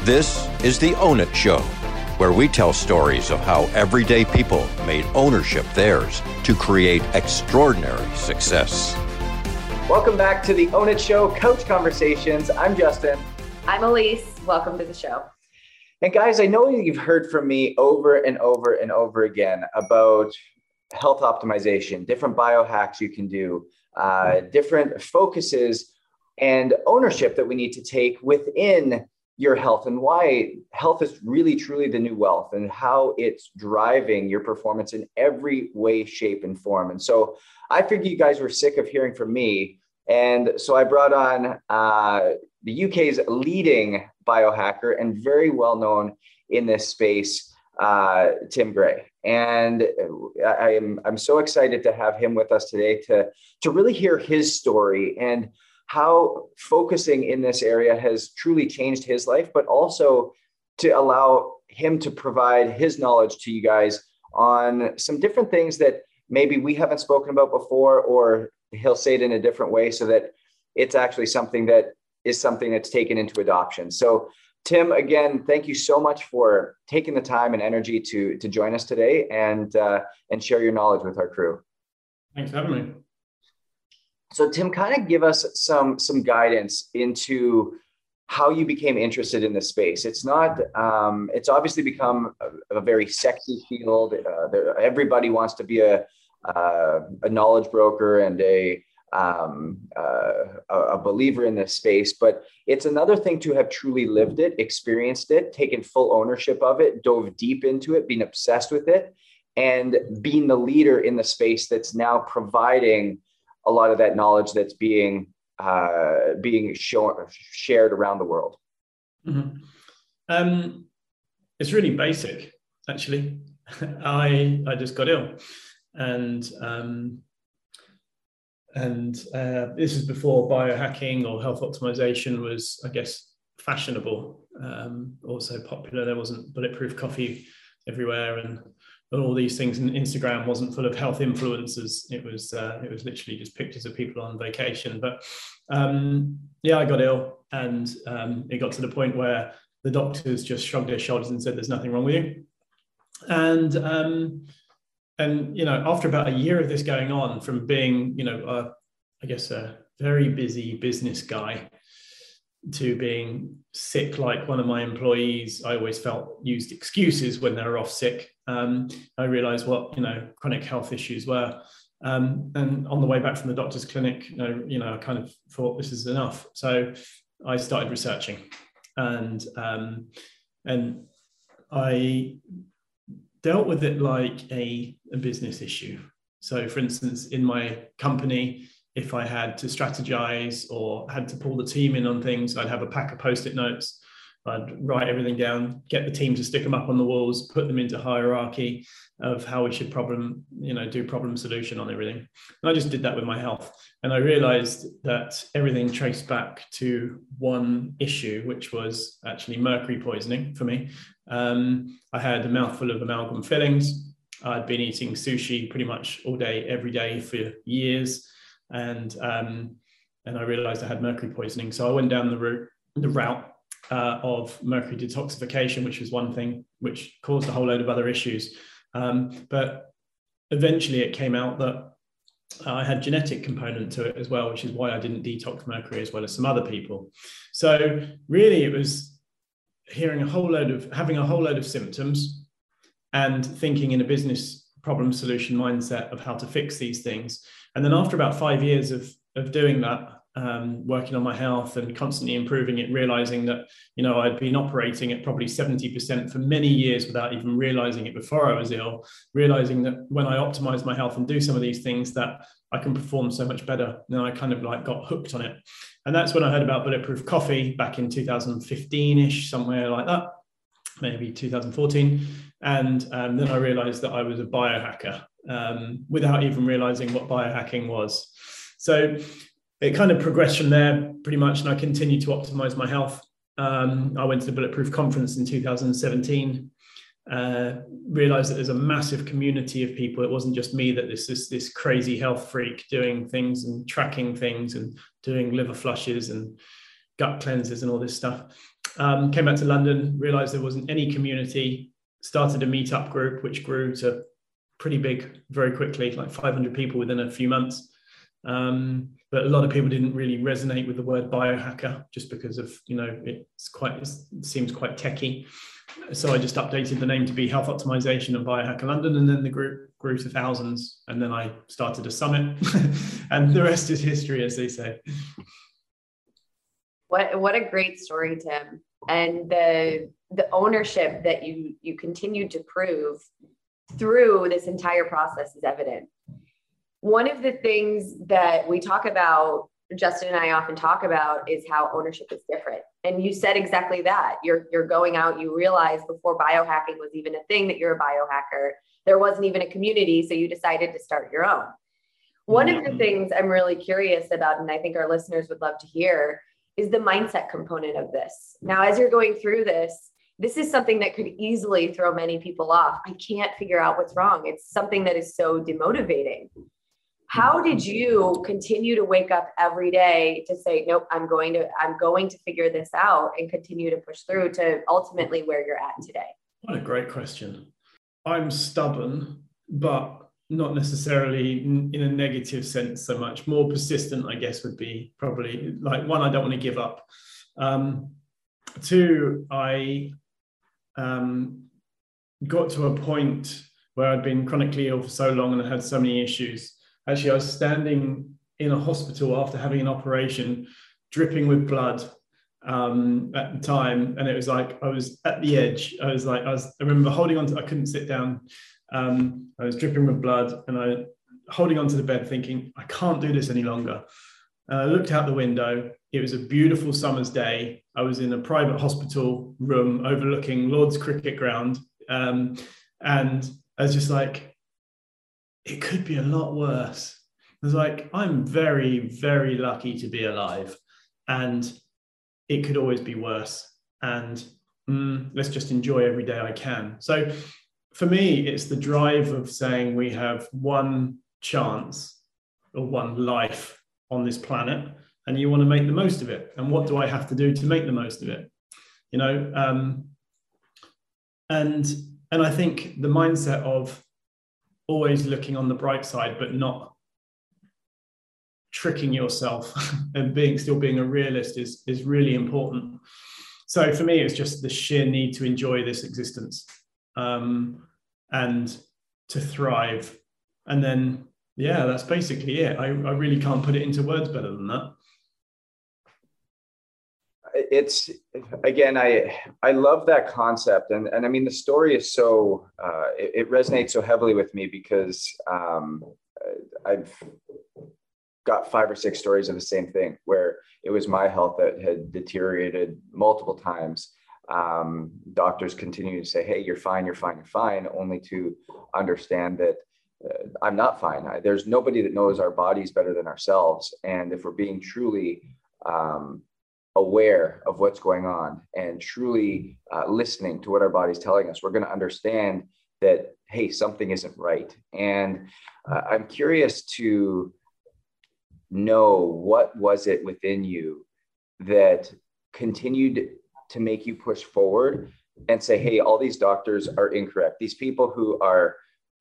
This is the Own It Show, where we tell stories of how everyday people made ownership theirs to create extraordinary success. Welcome back to the Own It Show, Couch Conversations. I'm Justin. I'm Elise. Welcome to the show. And guys, I know you've heard from me over and over and over again about health optimization, different biohacks you can do, different focuses and ownership that we need to take within your health, and why health is really truly the new wealth, and how it's driving your performance in every way, shape, and form. And so I figured you guys were sick of hearing from me. And so I brought on the UK's leading biohacker and very well known in this space, Tim Gray. And I'm so excited to have him with us today to really hear his story and how focusing in this area has truly changed his life, but also to allow him to provide his knowledge to you guys on some different things that maybe we haven't spoken about before, or he'll say it in a different way so that it's actually something that's taken into adoption. So Tim, again, thank you so much for taking the time and energy to join us today and share your knowledge with our crew. Thanks for having me. So Tim, kind of give us some guidance into how you became interested in this space. It's not, it's obviously become a very sexy field. Everybody wants to be a knowledge broker and a believer in this space, but it's another thing to have truly lived it, experienced it, taken full ownership of it, dove deep into it, been obsessed with it, and being the leader in the space that's now providing a lot of that knowledge that's being shared around the world. Mm-hmm. It's really basic, actually. I just got ill, and this is before biohacking or health optimization was, I guess, fashionable, also popular. There wasn't bulletproof coffee everywhere, and all these things, and Instagram wasn't full of health influencers. It was literally just pictures of people on vacation. But I got ill, and it got to the point where the doctors just shrugged their shoulders and said, "There's nothing wrong with you." And after about a year of this going on, from being I guess a very busy business guy to being sick like one of my employees, I always felt used excuses when they were off sick. I realized what chronic health issues were, and on the way back from the doctor's clinic, I kind of thought this is enough. So I started researching, and I dealt with it like a business issue. So, for instance, in my company, if I had to strategize or had to pull the team in on things, I'd have a pack of Post-it notes. I'd write everything down, get the team to stick them up on the walls, put them into hierarchy of how we should do problem solution on everything. And I just did that with my health. And I realized that everything traced back to one issue, which was actually mercury poisoning for me. I had a mouthful of amalgam fillings. I'd been eating sushi pretty much all day, every day for years. And I realized I had mercury poisoning. So I went down the route of mercury detoxification, which was one thing which caused a whole load of other issues. But eventually it came out that I had genetic component to it as well, which is why I didn't detox mercury as well as some other people. So really it was having a whole load of symptoms and thinking in a business problem solution mindset of how to fix these things. And then after about 5 years of doing that, working on my health and constantly improving it, realizing that, I'd been operating at probably 70% for many years without even realizing it before I was ill, realizing that when I optimize my health and do some of these things that I can perform so much better. Now I kind of got hooked on it. And that's when I heard about bulletproof coffee back in 2015-ish, somewhere like that, maybe 2014. And then I realized that I was a biohacker without even realizing what biohacking was. So it kind of progressed from there pretty much, and I continued to optimize my health. I went to the Bulletproof Conference in 2017, realized that there's a massive community of people. It wasn't just me, that this crazy health freak doing things and tracking things and doing liver flushes and gut cleanses and all this stuff. Came back to London, realized there wasn't any community, started a meetup group, which grew to pretty big very quickly, like 500 people within a few months. But a lot of people didn't really resonate with the word biohacker just because of, it seems quite techie. So I just updated the name to be Health Optimization and Biohacker London, and then the group grew to thousands. And then I started a summit, and the rest is history, as they say. What a great story, Tim. And the ownership that you continued to prove through this entire process is evident. One of the things that we talk about, Justin and I often talk about, is how ownership is different. And you said exactly that. You're going out, you realize before biohacking was even a thing that you're a biohacker, there wasn't even a community, so you decided to start your own. One of the things I'm really curious about, and I think our listeners would love to hear, is the mindset component of this. Now, as you're going through this is something that could easily throw many people off. I can't figure out what's wrong. It's something that is so demotivating. How did you continue to wake up every day to say, nope, I'm going to figure this out and continue to push through to ultimately where you're at today? What a great question. I'm stubborn, but not necessarily in a negative sense so much. More persistent, I guess, would be probably like one, I don't want to give up. Two, I got to a point where I'd been chronically ill for so long and I had so many issues. Actually, I was standing in a hospital after having an operation, dripping with blood at the time. And it was like, I was at the edge. I remember holding on to, I couldn't sit down. I was dripping with blood and holding onto the bed thinking, I can't do this any longer. I looked out the window. It was a beautiful summer's day. I was in a private hospital room overlooking Lord's cricket ground. And I was just like, it could be a lot worse. I was like, I'm very, very lucky to be alive, and it could always be worse. And let's just enjoy every day I can. So for me, it's the drive of saying we have one chance or one life on this planet, and you want to make the most of it. And what do I have to do to make the most of it? And I think the mindset of always looking on the bright side, but not tricking yourself and still being a realist is really important. So for me, it's just the sheer need to enjoy this existence and to thrive. And then, yeah, that's basically it. I really can't put it into words better than that. It's, again, I love that concept. And I mean, the story is so, it resonates so heavily with me because I've got 5 or 6 stories of the same thing where it was my health that had deteriorated multiple times. Doctors continue to say, hey, you're fine, you're fine, you're fine, only to understand that I'm not fine. There's nobody that knows our bodies better than ourselves. And if we're being truly aware of what's going on and truly listening to what our body's telling us, we're going to understand that, hey, something isn't right. And I'm curious to know, what was it within you that continued to make you push forward and say, hey, all these doctors are incorrect. These people who are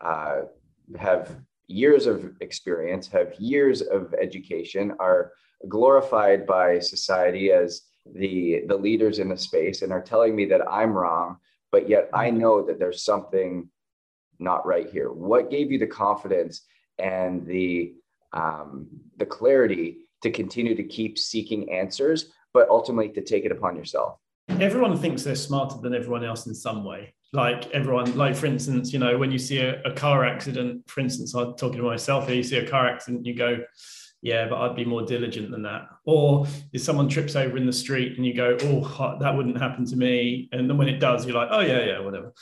have years of experience, have years of education, are glorified by society as the leaders in the space, and are telling me that I'm wrong, but yet I know that there's something not right here. What gave you the confidence and the clarity to continue to keep seeking answers, but ultimately to take it upon yourself? Everyone thinks they're smarter than everyone else in some way. Like everyone, like for instance, when you see a car accident, for instance, I'm talking to myself here, you see a car accident, you go, yeah, but I'd be more diligent than that. Or if someone trips over in the street and you go, oh, that wouldn't happen to me. And then when it does, you're like, oh yeah, whatever.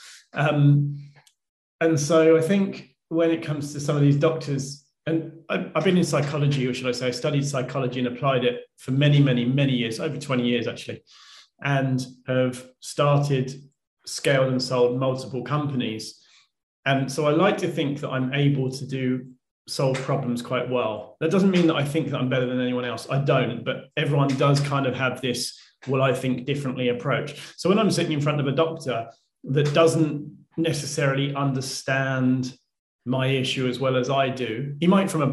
And so I think when it comes to some of these doctors, and I've been in psychology, or should I say, I studied psychology and applied it for many, many, many years, over 20 years actually, and have started, scaled and sold multiple companies. And so I like to think that I'm able to solve problems quite well. That doesn't mean that I think that I'm better than anyone else. I don't, but everyone does kind of have this, will I think differently approach? So when I'm sitting in front of a doctor that doesn't necessarily understand my issue as well as I do, he might from a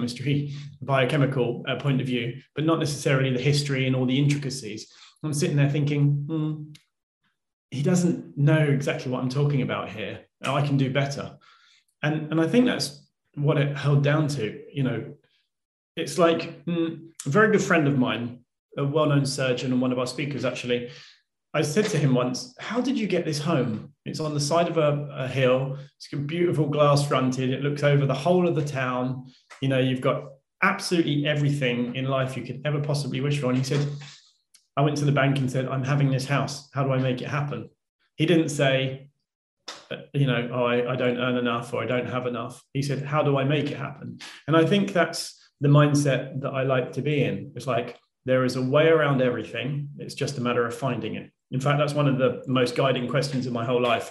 biochemical point of view, but not necessarily the history and all the intricacies. I'm sitting there thinking, he doesn't know exactly what I'm talking about here. I can do better. And I think that's what it held down to. You know, it's like a very good friend of mine, a well-known surgeon and one of our speakers, actually, I said to him once, how did you get this home? It's on the side of a hill. It's beautiful glass fronted. It looks over the whole of the town. You know, you've got absolutely everything in life you could ever possibly wish for. And he said, I went to the bank and said, I'm having this house. How do I make it happen? He didn't say, you know, oh, I don't earn enough or I don't have enough. He said, how do I make it happen? And I think that's the mindset that I like to be in. It's like, there is a way around everything. It's just a matter of finding it. In fact, that's one of the most guiding questions of my whole life.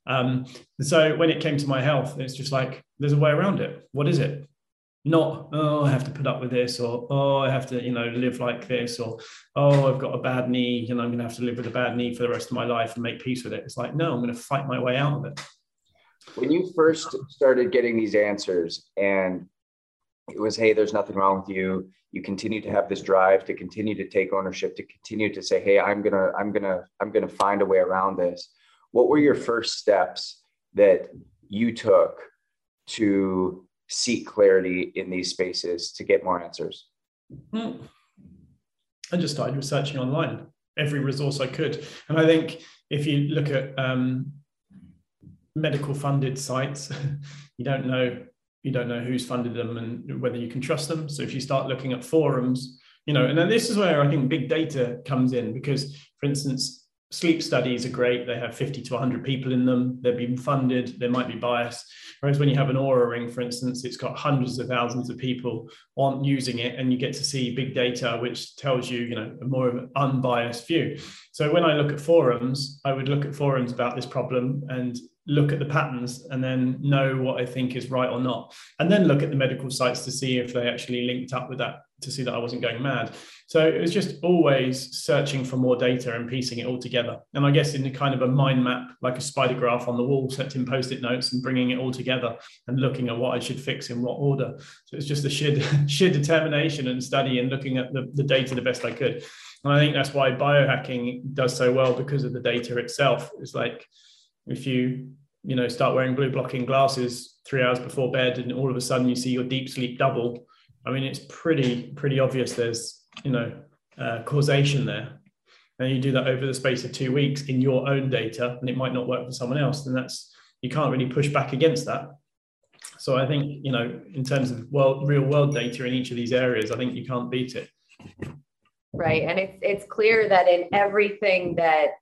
So when it came to my health, it's just like, there's a way around it. What is it? Not, oh, I have to put up with this, or, oh, I have to, you know, live like this, or, oh, I've got a bad knee and I'm going to have to live with a bad knee for the rest of my life and make peace with it. It's like, no, I'm going to fight my way out of it. When you first started getting these answers and it was, hey, there's nothing wrong with you, you continue to have this drive to continue to take ownership, to continue to say, hey, I'm gonna find a way around this. What were your first steps that you took to seek clarity in these spaces to get more answers? I just started researching online, every resource I could. And I think if you look at medical funded sites, you don't know who's funded them and whether you can trust them. So if you start looking at forums, you know, and then this is where I think big data comes in, because, for instance, sleep studies are great. They have 50 to 100 people in them. They're being funded. There might be bias. Whereas when you have an Oura Ring, for instance, it's got hundreds of thousands of people on using it, and you get to see big data, which tells you, you know, a more of an unbiased view. So when I look at forums, I would look at forums about this problem and look at the patterns and then know what I think is right or not. And then look at the medical sites to see if they actually linked up with that, to see that I wasn't going mad. So it was just always searching for more data and piecing it all together. And I guess in a kind of a mind map, like a spider graph on the wall, setting Post-it notes and bringing it all together and looking at what I should fix in what order. So it's just a sheer determination and study and looking at the data the best I could. And I think that's why biohacking does so well, because of the data itself. It's like, if you start wearing blue blocking glasses 3 hours before bed and all of a sudden you see your deep sleep double, I mean, it's pretty obvious there's, causation there. And you do that over the space of 2 weeks in your own data, and it might not work for someone else. And you can't really push back against that. So I think, in terms of real world data in each of these areas, I think you can't beat it. Right. And it's clear that in everything that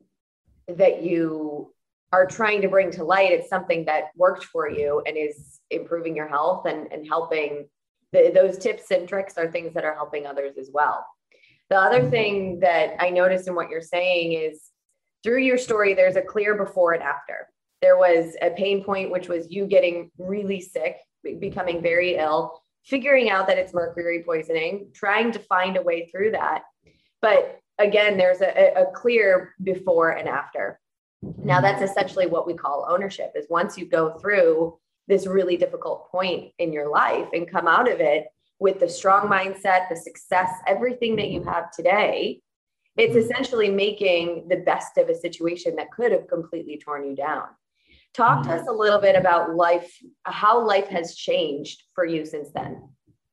you are trying to bring to light, it's something that worked for you and is improving your health and helping. Those tips and tricks are things that are helping others as well. The other thing that I noticed in what you're saying is, through your story, there's a clear before and after. There was a pain point, which was you getting really sick, becoming very ill, figuring out that it's mercury poisoning, trying to find a way through that. But again, there's a clear before and after. Now, that's essentially what we call ownership, is once you go through this really difficult point in your life and come out of it with the strong mindset, the success, everything that you have today, it's essentially making the best of a situation that could have completely torn you down. Talk to us a little bit about life, how life has changed for you since then.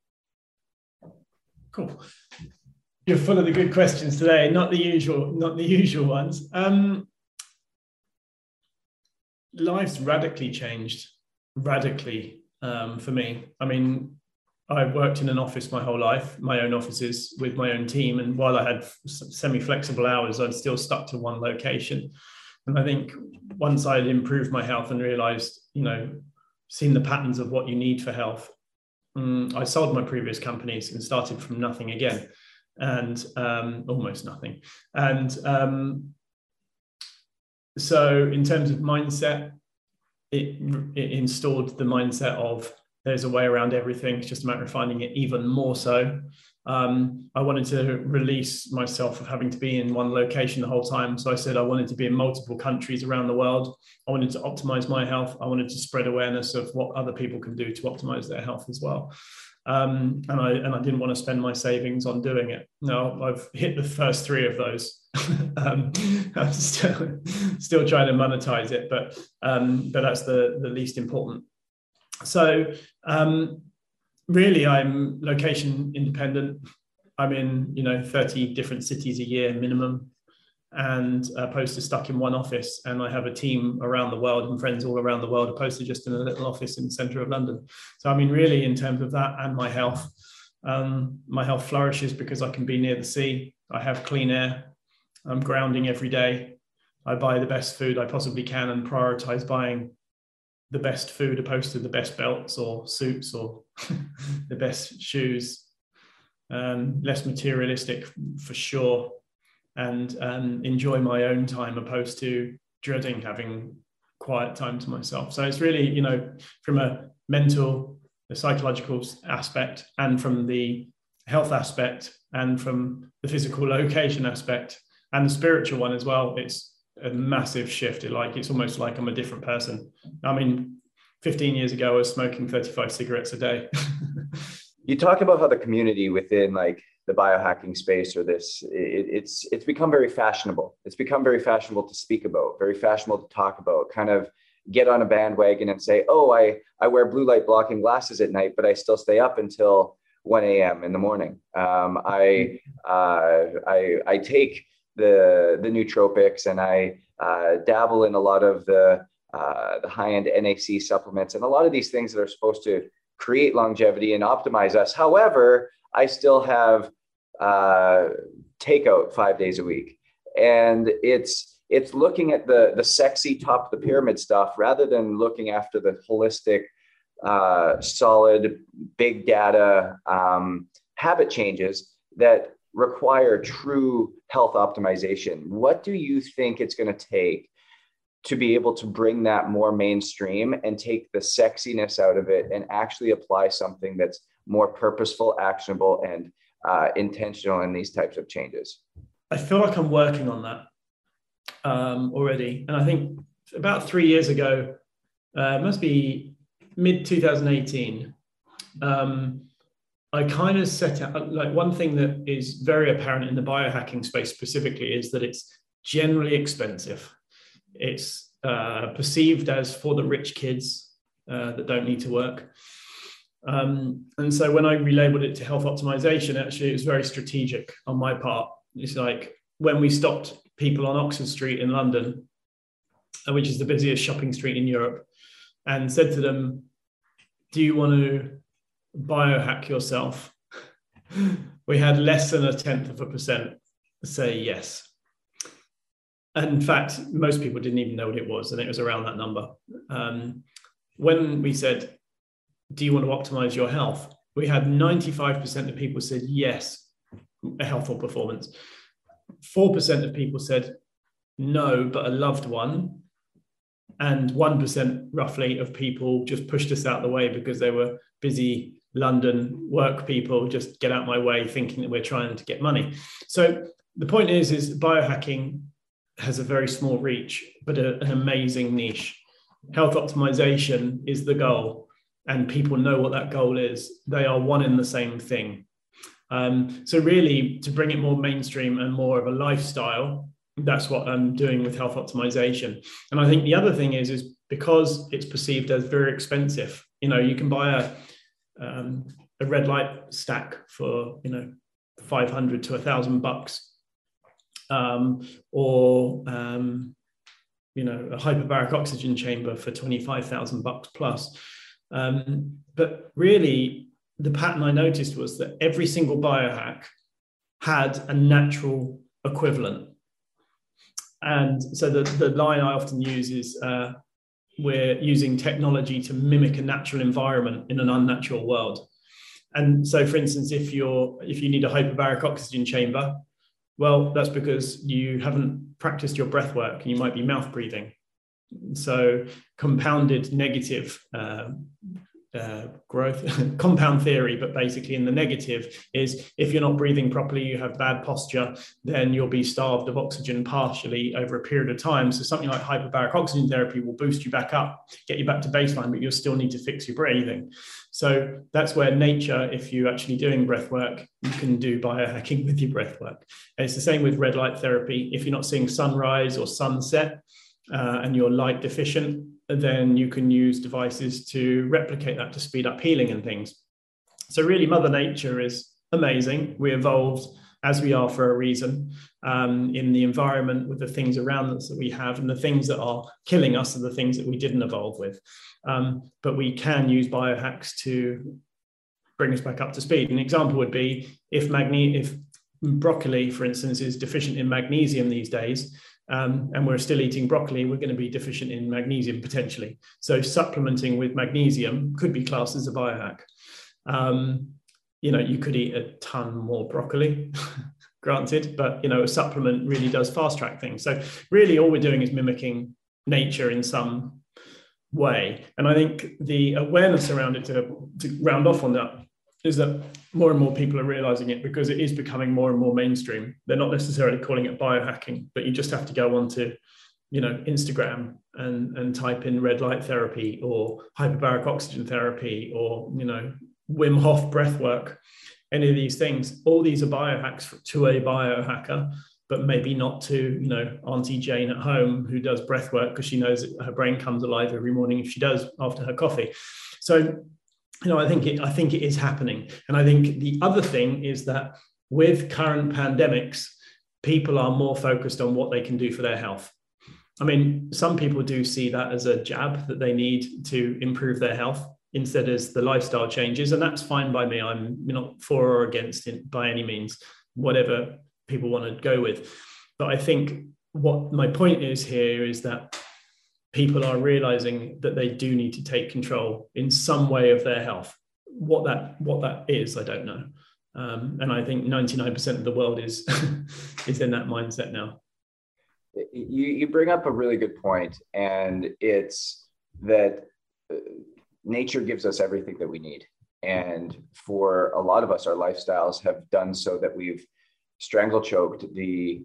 Cool. You're full of the good questions today, not the usual ones. Life's radically changed, for me. I mean, I worked in an office my whole life, my own offices with my own team. And while I had semi-flexible hours, I'd still stuck to one location. And I think once I'd improved my health and realized, seen the patterns of what you need for health, I sold my previous companies and started from nothing again, and almost nothing. And so in terms of mindset, it installed the mindset of there's a way around everything. It's just a matter of finding it even more so. I wanted to release myself of having to be in one location the whole time. So I said I wanted to be in multiple countries around the world. I wanted to optimize my health. I wanted to spread awareness of what other people can do to optimize their health as well. And I didn't want to spend my savings on doing it. Now I've hit the first three of those. I'm still trying to monetize it, but that's the least important. So really, I'm location independent. I'm in 30 different cities a year minimum, and opposed to stuck in one office. And I have a team around the world and friends all around the world, opposed to just in a little office in the center of London. So I mean, really, in terms of that and my health flourishes because I can be near the sea. I have clean air. I'm grounding every day. I buy the best food I possibly can and prioritize buying the best food opposed to the best belts or suits or the best shoes. Less materialistic for sure, and enjoy my own time opposed to dreading having quiet time to myself. So it's really, from a mental, the psychological aspect, and from the health aspect, and from the physical location aspect, and the spiritual one as well. It's a massive shift. It's almost like I'm a different person. I mean, 15 years ago, I was smoking 35 cigarettes a day. You talk about how the community within like the biohacking space or this, it's become very fashionable. It's become very fashionable to speak about, very fashionable to talk about, kind of get on a bandwagon and say, oh, I wear blue light blocking glasses at night, but I still stay up until 1 a.m. in the morning. I take the nootropics, and I dabble in a lot of the high-end NAC supplements and a lot of these things that are supposed to create longevity and optimize us. However, I still have takeout 5 days a week, and it's looking at the sexy top of the pyramid stuff rather than looking after the holistic, solid, big data habit changes that require true health optimization. What do you think it's going to take to be able to bring that more mainstream and take the sexiness out of it and actually apply something that's more purposeful, actionable, and intentional in these types of changes? I feel like I'm working on that already. And I think about 3 years ago, it must be mid 2018, I kind of set out, like, one thing that is very apparent in the biohacking space specifically is that it's generally expensive. It's perceived as for the rich kids that don't need to work. And so when I relabeled it to health optimization, actually, it was very strategic on my part. It's like when we stopped people on Oxford Street in London, which is the busiest shopping street in Europe, and said to them, do you want to biohack yourself? We had less than 0.1% say yes. And in fact, most people didn't even know what it was, and it was around that number. When we said, do you want to optimize your health? We had 95% of people said yes, health or performance. 4% of people said no, but a loved one. And 1% roughly of people just pushed us out the way because they were busy London work people, just get out my way, thinking that we're trying to get money. So the point is biohacking has a very small reach, but an amazing niche. Health optimization is the goal, and people know what that goal is. They are one in the same thing. So really, to bring it more mainstream and more of a lifestyle, that's what I'm doing with health optimization. And I think the other thing is because it's perceived as very expensive. You can buy a red light stack for $500 to $1,000, or a hyperbaric oxygen chamber for $25,000 plus. But really, the pattern I noticed was that every single biohack had a natural equivalent. And so the line I often use is we're using technology to mimic a natural environment in an unnatural world. And so, for instance, if you need a hyperbaric oxygen chamber, well, that's because you haven't practiced your breath work and you might be mouth breathing. So compounded negative growth compound theory, but basically in the negative is if you're not breathing properly, you have bad posture, then you'll be starved of oxygen partially over a period of time. So something like hyperbaric oxygen therapy will boost you back up, get you back to baseline, but you'll still need to fix your breathing. So that's where nature, if you're actually doing breath work, you can do biohacking with your breath work. And it's the same with red light therapy. If you're not seeing sunrise or sunset and you're light deficient, then you can use devices to replicate that to speed up healing and things. So really, Mother Nature is amazing. We evolved as we are for a reason in the environment with the things around us that we have, and the things that are killing us are the things that we didn't evolve with. But we can use biohacks to bring us back up to speed. An example would be if broccoli, for instance, is deficient in magnesium these days, and we're still eating broccoli, we're going to be deficient in magnesium potentially. So supplementing with magnesium could be classed as a biohack. You could eat a ton more broccoli, granted, but a supplement really does fast track things. So really all we're doing is mimicking nature in some way. And I think the awareness around it, to round off on that, is that more and more people are realizing it because it is becoming more and more mainstream. They're not necessarily calling it biohacking, but you just have to go onto, Instagram and type in red light therapy or hyperbaric oxygen therapy or, Wim Hof breath work, any of these things. All these are biohacks to a biohacker, but maybe not to, Auntie Jane at home who does breath work because she knows that her brain comes alive every morning if she does after her coffee. So, I think it is happening. And I think the other thing is that with current pandemics, people are more focused on what they can do for their health. I mean, some people do see that as a jab that they need to improve their health instead as the lifestyle changes. And that's fine by me. I'm not for or against it by any means, whatever people want to go with. But I think what my point is here is that people are realizing that they do need to take control in some way of their health. What that is, I don't know. And I think 99% of the world is in that mindset now. You bring up a really good point, and it's that nature gives us everything that we need. And for a lot of us, our lifestyles have done so that we've strangle choked the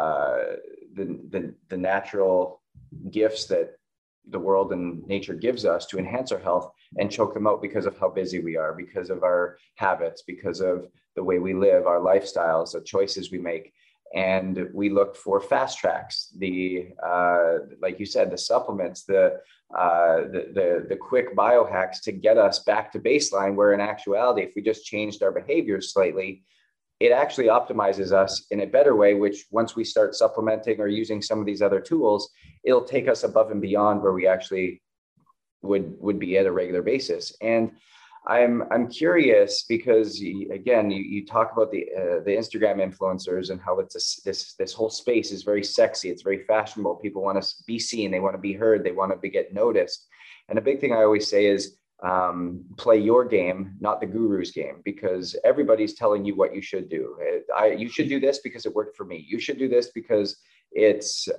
natural gifts that the world and nature gives us to enhance our health, and choke them out because of how busy we are, because of our habits, because of the way we live, our lifestyles, the choices we make. And we look for fast tracks, like you said, the supplements, the quick biohacks to get us back to baseline, where in actuality, if we just changed our behaviors slightly, it actually optimizes us in a better way, which once we start supplementing or using some of these other tools, it'll take us above and beyond where we actually would be at a regular basis. And I'm curious because, again, you talk about the Instagram influencers and how it's this whole space is very sexy. It's very fashionable. People want to be seen. They want to be heard. They want to get noticed. And a big thing I always say is, play your game, not the guru's game, because everybody's telling you what you should do. You should do this because it worked for me. You should do this because it's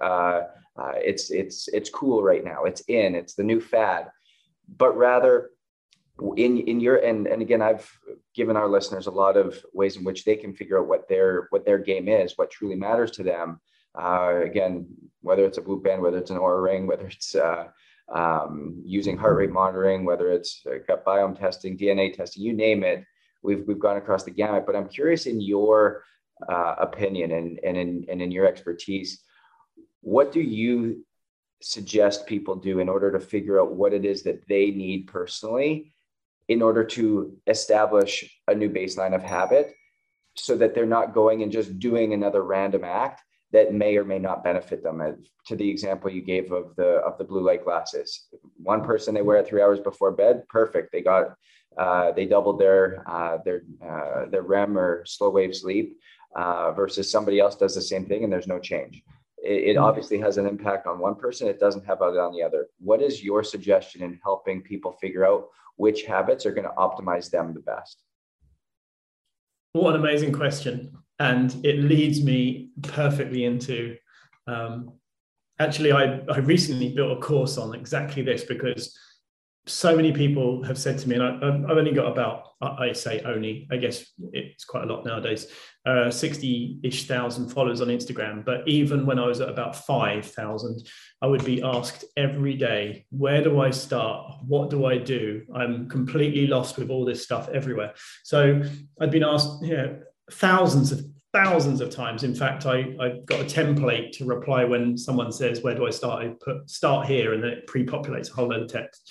cool right now. It's the new fad. But rather in your, and again, I've given our listeners a lot of ways in which they can figure out what their game is, what truly matters to them. Again, whether it's a Whoop band, whether it's an Oura ring, whether it's using heart rate monitoring, whether it's gut biome testing, DNA testing, you name it, we've gone across the gamut. But I'm curious, in your opinion and in your expertise, what do you suggest people do in order to figure out what it is that they need personally in order to establish a new baseline of habit, so that they're not going and just doing another random act that may or may not benefit them? To the example you gave of the blue light glasses, one person, they wear it 3 hours before bed, perfect. They doubled their REM or slow wave sleep, versus somebody else does the same thing and there's no change. It obviously has an impact on one person. It doesn't have it on the other. What is your suggestion in helping people figure out which habits are going to optimize them the best? What an amazing question. And it leads me perfectly into, actually, I recently built a course on exactly this, because so many people have said to me, and I've only got about, I say only, I guess it's quite a lot nowadays, 60-ish thousand followers on Instagram. But even when I was at about 5,000, I would be asked every day, where do I start? What do I do? I'm completely lost with all this stuff everywhere. So I'd been asked, thousands of times. In fact, I've got a template to reply when someone says, where do I start? I put start here, and then it pre-populates a whole load of text.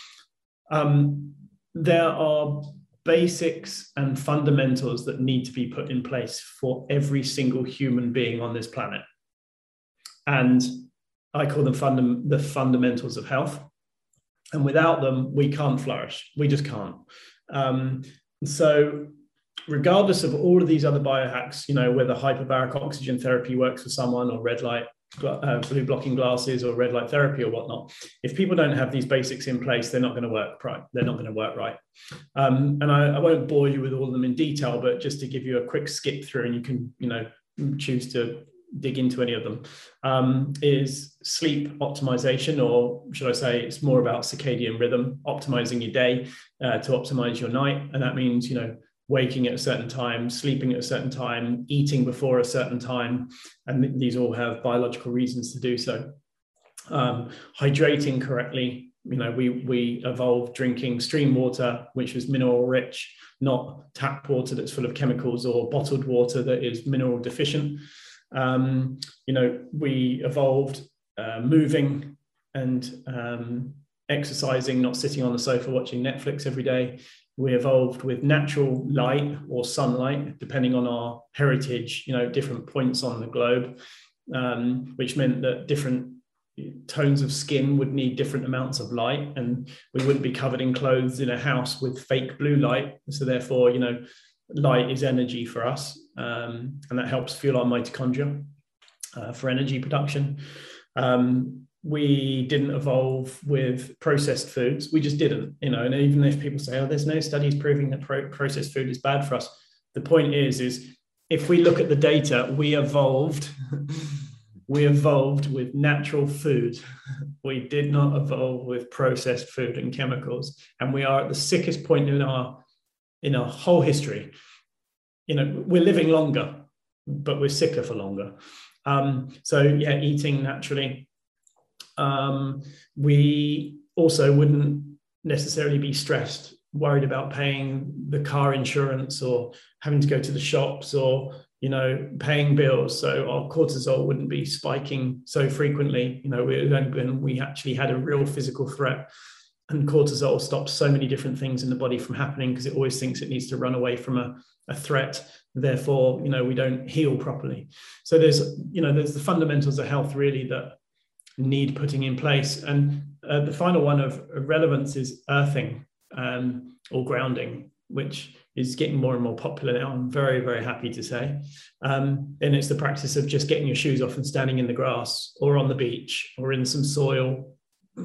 There are basics and fundamentals that need to be put in place for every single human being on this planet. And I call them the fundamentals of health. And without them, we can't flourish. We just can't. So regardless of all of these other biohacks, whether hyperbaric oxygen therapy works for someone, or red light, blue blocking glasses, or red light therapy or whatnot, if people don't have these basics in place, they're not going to work right. They're not going to work right. And I won't bore you with all of them in detail, but just to give you a quick skip through, and you can, choose to dig into any of them, is sleep optimization, or should I say it's more about circadian rhythm, optimizing your day to optimize your night. And that means, waking at a certain time, sleeping at a certain time, eating before a certain time. And these all have biological reasons to do so. Hydrating correctly. We evolved drinking stream water, which was mineral rich, not tap water that's full of chemicals, or bottled water that is mineral deficient. We evolved moving and exercising, not sitting on the sofa watching Netflix every day. We evolved with natural light or sunlight, depending on our heritage, different points on the globe, which meant that different tones of skin would need different amounts of light, and we wouldn't be covered in clothes in a house with fake blue light. So therefore, light is energy for us, and that helps fuel our mitochondria for energy production. We didn't evolve with processed foods. We just didn't, and even if people say, there's no studies proving that processed food is bad for us. The point is if we look at the data, we evolved with natural food. We did not evolve with processed food and chemicals. And we are at the sickest point in our whole history. We're living longer, but we're sicker for longer. Eating naturally. We also wouldn't necessarily be stressed, worried about paying the car insurance, or having to go to the shops, or paying bills. So our cortisol wouldn't be spiking so frequently. When we actually had a real physical threat, and cortisol stops so many different things in the body from happening, because it always thinks it needs to run away from a threat. Therefore, we don't heal properly. So there's the fundamentals of health really that need putting in place. And the final one of relevance is earthing, or grounding, which is getting more and more popular now. I'm very, very happy to say. And it's the practice of just getting your shoes off and standing in the grass, or on the beach, or in some soil,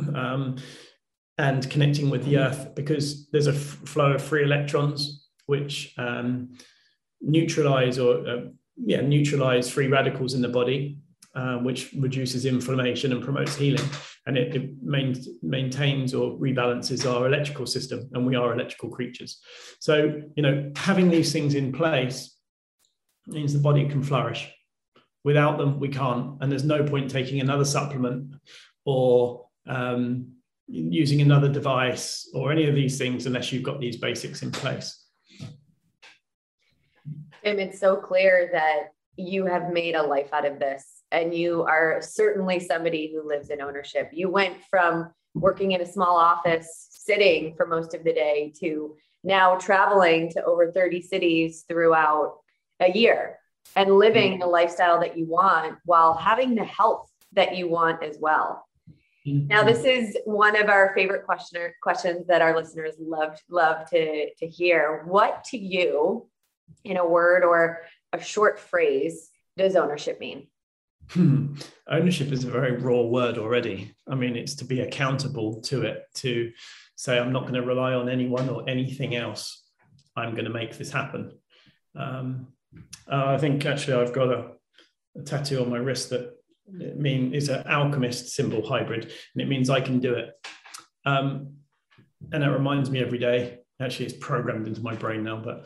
and connecting with the earth, because there's a flow of free electrons which neutralize free radicals in the body, which reduces inflammation and promotes healing, and it maintains or rebalances our electrical system, and we are electrical creatures. So, having these things in place means the body can flourish. Without them, we can't, and there's no point taking another supplement, or using another device, or any of these things, unless you've got these basics in place. Tim, it's so clear that you have made a life out of this. And you are certainly somebody who lives in ownership. You went from working in a small office, sitting for most of the day, to now traveling to over 30 cities throughout a year, and living the lifestyle that you want while having the health that you want as well. Now, this is one of our favorite questions that our listeners love to hear. What to you, in a word or a short phrase, does ownership mean? Ownership is a very raw word already. I mean, it's to be accountable to it, to say, I'm not going to rely on anyone or anything else. I'm going to make this happen. I think actually I've got a tattoo on my wrist that is an alchemist symbol hybrid, and it means I can do it. And it reminds me every day, actually it's programmed into my brain now, but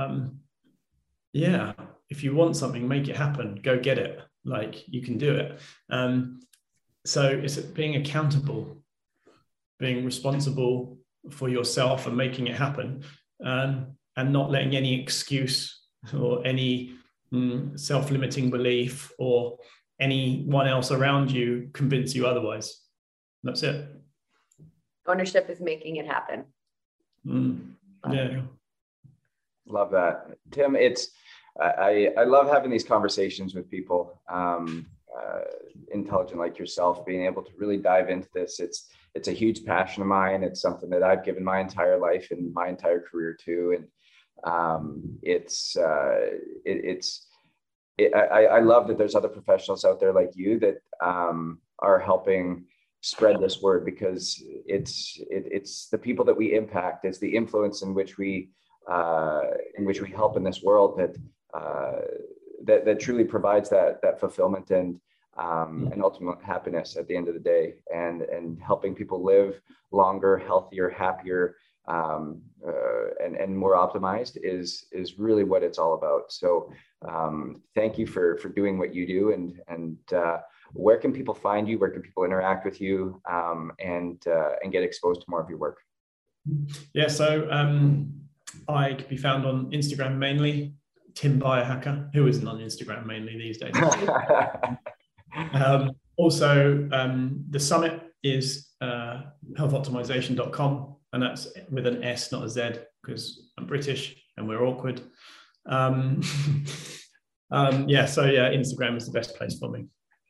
yeah, if you want something, make it happen, go get it. Like, you can do it. So it's being accountable, being responsible for yourself and making it happen, and not letting any excuse or any self-limiting belief or anyone else around you convince you otherwise. That's it. Ownership is making it happen. Yeah. Love that. Tim, I love having these conversations with people intelligent like yourself, being able to really dive into this. It's a huge passion of mine. It's something that I've given my entire life and my entire career to. And I love that there's other professionals out there like you that are helping spread this word, because it's the people that we impact, it's the influence in which we help in this world that truly provides that fulfillment and ultimate happiness at the end of the day, and helping people live longer, healthier, happier, and more optimized is really what it's all about. So thank you for doing what you do, and where can people find you? Where can people interact with you, and get exposed to more of your work? Yeah, so I can be found on Instagram mainly, Tim Biohacker, who isn't on Instagram mainly these days. Also, the summit is healthoptimization.com, and that's with an S, not a Z, because I'm British and we're awkward. Yeah, so yeah, Instagram is the best place for me.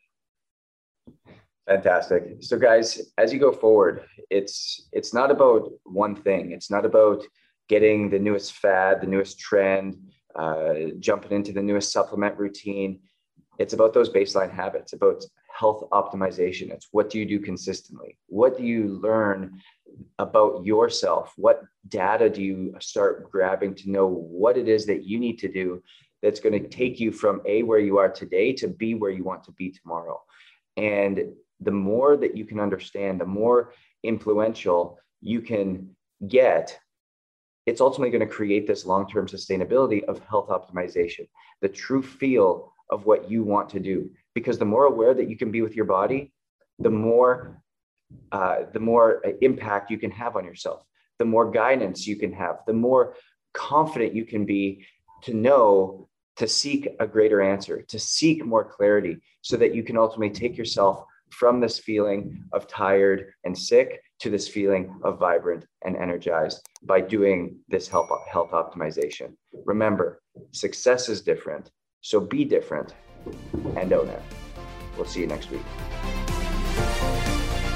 Fantastic. So guys, as you go forward, it's not about one thing. It's not about getting the newest fad, the newest trend, jumping into the newest supplement routine. It's about those baseline habits, about health optimization. It's what do you do consistently? What do you learn about yourself? What data do you start grabbing to know what it is that you need to do that's going to take you from A, where you are today, to B, where you want to be tomorrow? And the more that you can understand, the more influential you can get, it's ultimately going to create this long-term sustainability of health optimization, the true feel of what you want to do. Because the more aware that you can be with your body, the more impact you can have on yourself, the more guidance you can have, the more confident you can be to know, to seek a greater answer, to seek more clarity, so that you can ultimately take yourself from this feeling of tired and sick to this feeling of vibrant and energized by doing this health optimization. Remember, success is different, so be different and own it. We'll see you next week.